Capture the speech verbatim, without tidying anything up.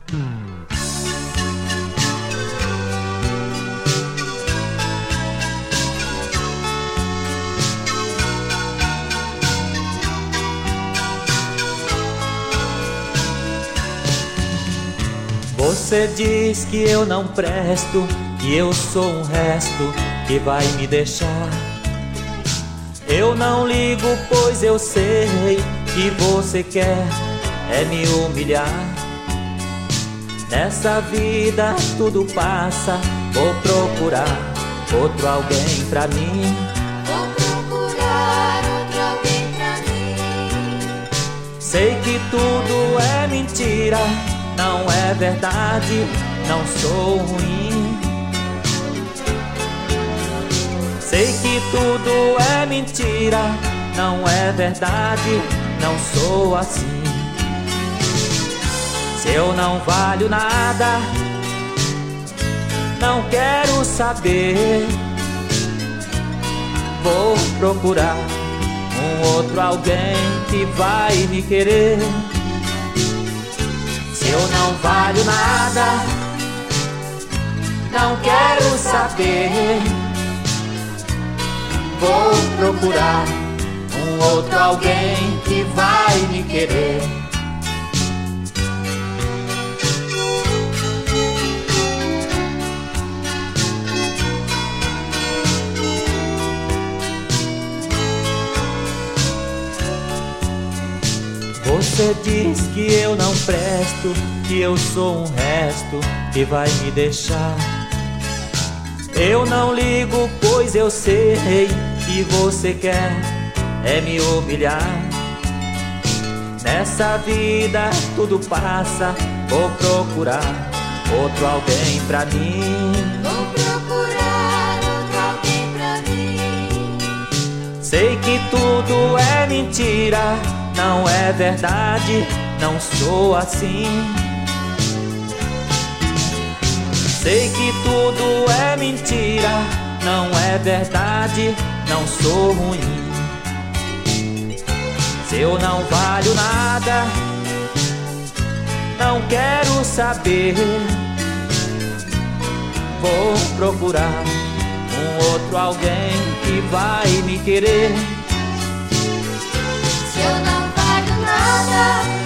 Você diz que eu não presto, que eu sou um resto que vai me deixar. Eu não ligo, pois eu sei que você quer é me humilhar. Nessa vida tudo passa, vou procurar outro alguém pra mim. Vou procurar outro alguém pra mim. Sei que tudo é mentira, não é verdade, não sou ruim. Sei que tudo é mentira, não é verdade, não sou assim. Se eu não valho nada, não quero saber. Vou procurar um outro alguém que vai me querer. Se eu não valho nada, não quero saber. Vou procurar um outro alguém que vai me querer. Você diz que eu não presto, que eu sou um resto que vai me deixar. Eu não ligo, pois eu sei que você quer é me humilhar. Nessa vida tudo passa, vou procurar outro alguém pra mim. Vou procurar outro alguém pra mim. Sei que tudo é mentira, não é verdade, não sou assim. Sei que tudo é mentira, não é verdade, não sou ruim. Se eu não valho nada, não quero saber. Vou procurar um outro alguém que vai me querer. Se eu não valho nada,